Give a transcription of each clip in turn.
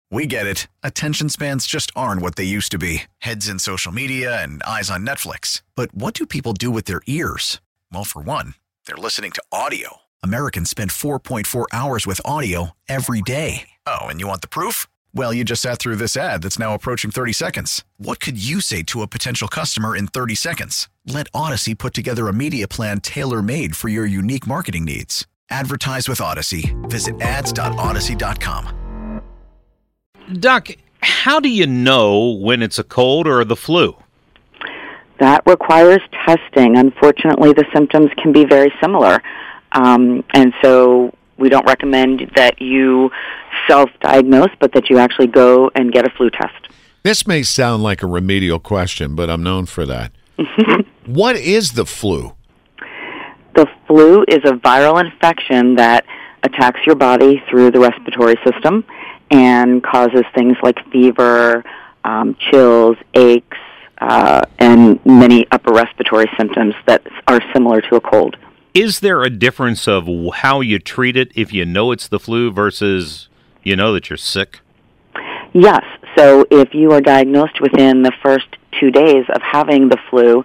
We get it. Attention spans just aren't what they used to be. Heads in social media and eyes on Netflix. But what do people do with their ears? Well, for one, they're listening to audio. Americans spend 4.4 hours with audio every day. Oh, and you want the proof? Well, you just sat through this ad that's now approaching 30 seconds. What could you say to a potential customer in 30 seconds? Let Odyssey put together a media plan tailor-made for your unique marketing needs. Advertise with Odyssey. Visit ads.odyssey.com. Doc, how do you know when it's a cold or the flu? That requires testing. Unfortunately, the symptoms can be very similar. And so we don't recommend that you self-diagnose, but that you actually go and get a flu test. This may sound like a remedial question, but I'm known for that. What is the flu? The flu is a viral infection that attacks your body through the respiratory system and causes things like fever, chills, aches, and many upper respiratory symptoms that are similar to a cold. Is there a difference of how you treat it if you know it's the flu versus you know that you're sick? Yes. So if you are diagnosed within the first 2 days of having the flu,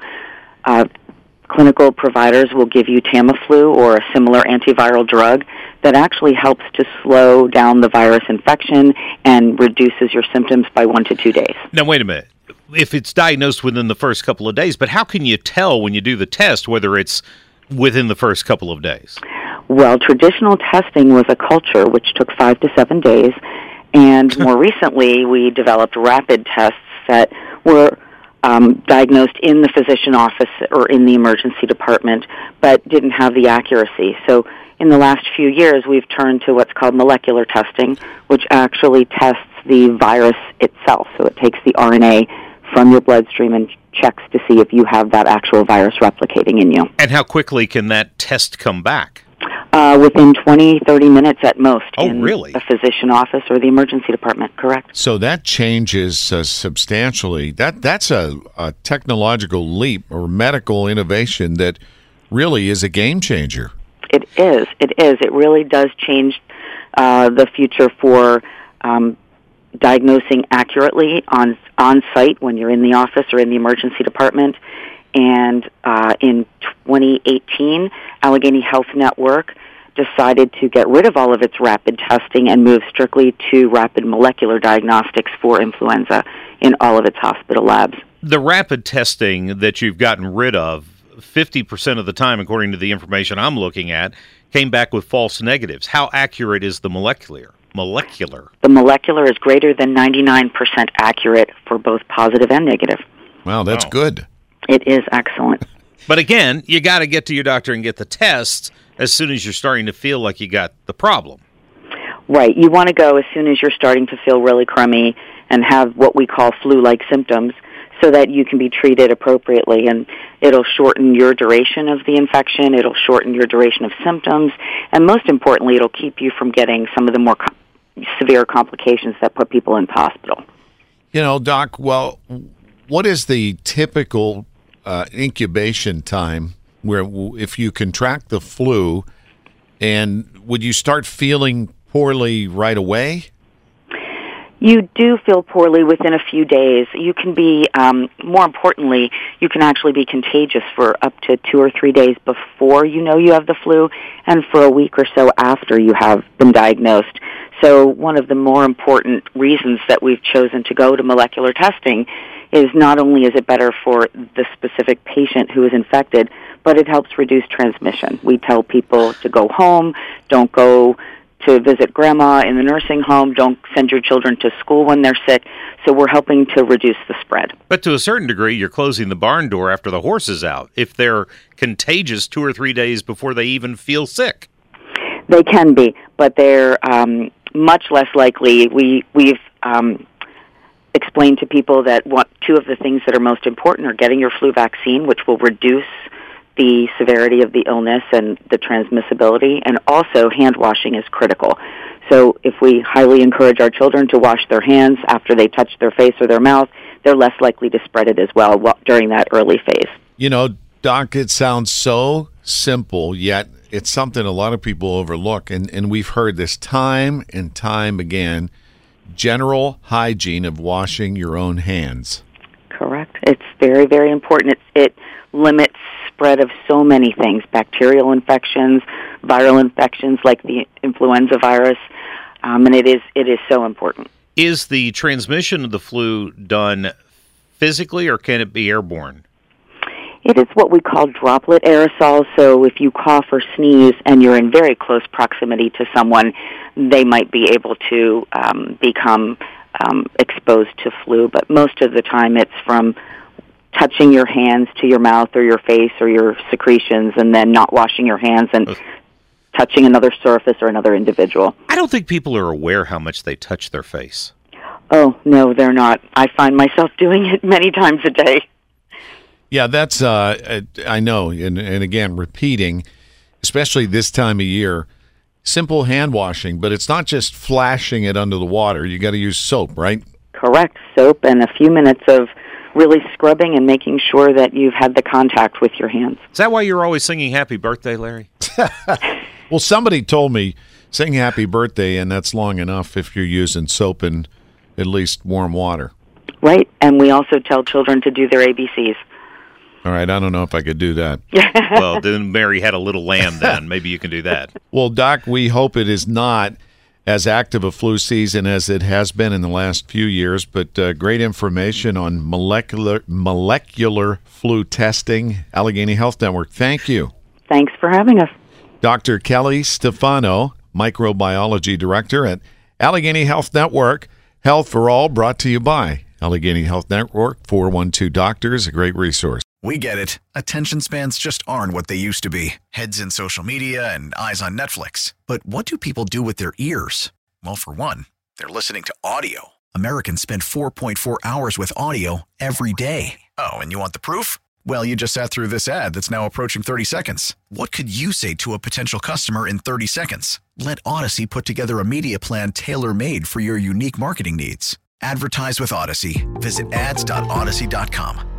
clinical providers will give you Tamiflu or a similar antiviral drug that actually helps to slow down the virus infection and reduces your symptoms by 1 to 2 days. Now, wait a minute. If it's diagnosed within the first couple of days, but how can you tell when you do the test whether it's within the first couple of days? Well, traditional testing was a culture which took 5 to 7 days, and more recently we developed rapid tests that were diagnosed in the physician office or in the emergency department, but didn't have the accuracy. So in the last few years, we've turned to what's called molecular testing, which actually tests the virus itself. So it takes the RNA from your bloodstream and checks to see if you have that actual virus replicating in you. And how quickly can that test come back? Within 20, 30 minutes at most in really? a physician office or the emergency department, correct. So that changes substantially. That's a technological leap or medical innovation that really is a game changer. It is. It really does change the future for diagnosing accurately on site when you're in the office or in the emergency department. And in 2018, Allegheny Health Network decided to get rid of all of its rapid testing and move strictly to rapid molecular diagnostics for influenza in all of its hospital labs. The rapid testing that you've gotten rid of, 50% of the time, according to the information I'm looking at, came back with false negatives. How accurate is the molecular? The molecular is greater than 99% accurate for both positive and negative. Wow, that's good. It is excellent. But again, you got to get to your doctor and get the test as soon as you're starting to feel like you got the problem. Right. You want to go as soon as you're starting to feel really crummy and have what we call flu-like symptoms so that you can be treated appropriately. And it'll shorten your duration of the infection. It'll shorten your duration of symptoms. And most importantly, it'll keep you from getting some of the more severe complications that put people in the hospital. You know, Doc, well, what is the typical incubation time where if you contract the flu, and would you start feeling poorly right away? You do feel poorly within a few days. You can be, more importantly, you can actually be contagious for up to 2 or 3 days before you know you have the flu and for a week or so after you have been diagnosed. So one of the more important reasons that we've chosen to go to molecular testing is not only is it better for the specific patient who is infected, but it helps reduce transmission. We tell people to go home, don't go to visit grandma in the nursing home, don't send your children to school when they're sick. So we're helping to reduce the spread. But to a certain degree, you're closing the barn door after the horse is out if they're contagious 2 or 3 days before they even feel sick. They can be, but they're much less likely. We've explained to people that two of the things that are most important are getting your flu vaccine, which will reduce the severity of the illness and the transmissibility, and also hand washing is critical. So if we highly encourage our children to wash their hands after they touch their face or their mouth, they're less likely to spread it as well during that early phase. You know, Doc, it sounds so simple, yet it's something a lot of people overlook, and we've heard this time and time again. general hygiene of washing your own hands. Correct. It's very, very important. It limits spread of so many things, bacterial infections, viral infections like the influenza virus, and it is so important. Is the transmission of the flu done physically, or can it be airborne? It is what we call droplet aerosol, so if you cough or sneeze and you're in very close proximity to someone, they might be able to become exposed to flu, but most of the time it's from touching your hands to your mouth or your face or your secretions and then not washing your hands and touching another surface or another individual. I don't think people are aware how much they touch their face. Oh, no, they're not. I find myself doing it many times a day. Yeah, that's, I know, and again, repeating, especially this time of year, simple hand washing, but it's not just flashing it under the water. You got to use soap, right? Correct. Soap and a few minutes of really scrubbing and making sure that you've had the contact with your hands. Is that why you're always singing happy birthday, Larry? Well, somebody told me, sing happy birthday, and that's long enough if you're using soap and at least warm water. Right, and we also tell children to do their ABCs. All right, I don't know if I could do that. Well, then Mary had a little lamb then. Maybe you can do that. Well, Doc, we hope it is not as active a flu season as it has been in the last few years, but great information on molecular flu testing. Allegheny Health Network, thank you. Thanks for having us. Dr. Kelly Stefano, Microbiology Director at Allegheny Health Network. Health for All, brought to you by Allegheny Health Network, 412 Doctors, a great resource. We get it. Attention spans just aren't what they used to be. Heads in social media and eyes on Netflix. But what do people do with their ears? Well, for one, they're listening to audio. Americans spend 4.4 hours with audio every day. Oh, and you want the proof? Well, you just sat through this ad that's now approaching 30 seconds. What could you say to a potential customer in 30 seconds? Let Odyssey put together a media plan tailor-made for your unique marketing needs. Advertise with Odyssey. Visit ads.odyssey.com.